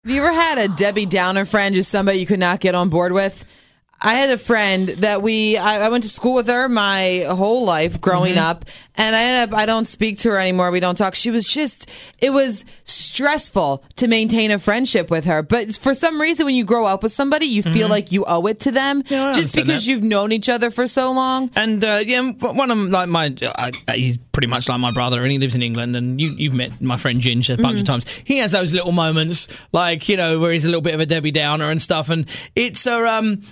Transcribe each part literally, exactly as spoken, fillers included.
Have you ever had a Debbie Downer friend, just somebody you could not get on board with? I had a friend that we, I, I went to school with her my whole life growing mm-hmm. up, and I ended up, I don't speak to her anymore. We don't talk. She was just, it was stressful to maintain a friendship with her. But for some reason, when you grow up with somebody, you feel mm-hmm. like you owe it to them yeah, just because that. You've known each other for so long. And uh, yeah, one of like my, uh, he's pretty much like my brother, and he lives in England. And you, you've met my friend Ginge a bunch mm-hmm. of times. He has those little moments, like, you know, where he's a little bit of a Debbie Downer and stuff. And it's a, um,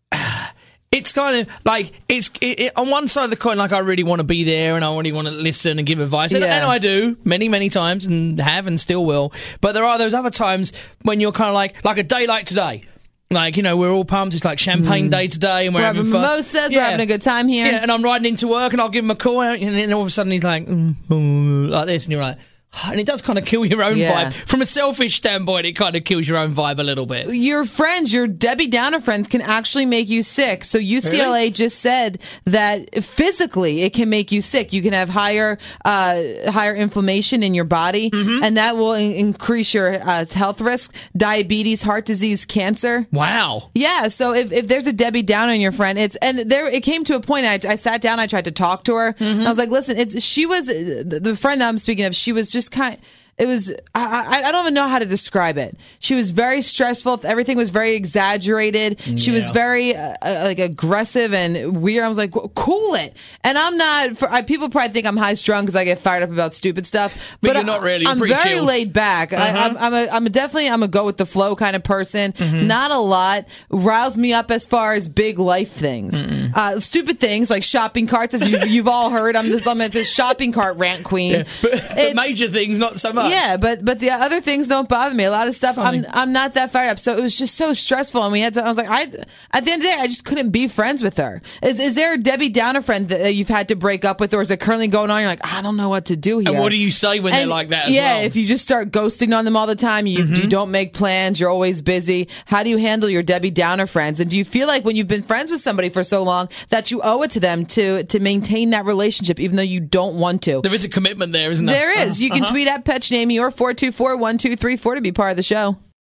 it's kind of like it's it, it, on one side of the coin, like I really want to be there and I really want to listen and give advice, and, yeah. and I do many, many times and have and still will. But there are those other times when you're kind of like, like a day like today. Like, you know, we're all pumped. It's like champagne mm. day today, and we're, we're having, having fun. mimosas. Yeah. We're having a good time here. Yeah, and I'm riding into work, and I'll give him a call, and then all of a sudden he's like, mm, mm, like this, and you're like. And it does kind of kill your own yeah. vibe. From a selfish standpoint, it kind of kills your own vibe a little bit. Your friends, your Debbie Downer friends, can actually make you sick. So U C L A really? just said that physically it can make you sick. You can have higher uh, higher inflammation in your body, mm-hmm. and that will in- increase your uh, health risk, diabetes, heart disease, cancer. Wow. Yeah, so if, if there's a Debbie Downer in your friend, it's and there it came to a point, I, I sat down, I tried to talk to her, mm-hmm. and I was like, listen, it's she was, the, the friend that I'm speaking of, she was just kind of, it was, I, I don't even know how to describe it. She was very stressful. Everything was very exaggerated. She yeah. was very uh, like aggressive and weird. I was like, cool it. And I'm not, for, I, people probably think I'm high strung because I get fired up about stupid stuff. But, but you're not really. I'm pretty very chilled. laid back. Uh-huh. I, I'm, I'm, a, I'm a definitely, I'm a go with the flow kind of person. Mm-hmm. Not a lot riles me up as far as big life things. Uh, stupid things like shopping carts, as you've, you've all heard. I'm, this, I'm this shopping cart rant queen. Yeah. But, but major things, not so much. Yeah, but but the other things don't bother me. A lot of stuff, Funny. I'm I'm not that fired up. So it was just so stressful, and we had to. I was like, I at the end of the day, I just couldn't be friends with her. Is is there a Debbie Downer friend that you've had to break up with, or is it currently going on? You're like, I don't know what to do here. And what do you say when and, they're like that? As yeah, well? If you just start ghosting on them all the time, you mm-hmm. you don't make plans. You're always busy. How do you handle your Debbie Downer friends? And do you feel like when you've been friends with somebody for so long that you owe it to them to to maintain that relationship, even though you don't want to? There is a commitment there, isn't there? There is. You can uh-huh. tweet at PetChnamie or four two four, one two three four to be part of the show.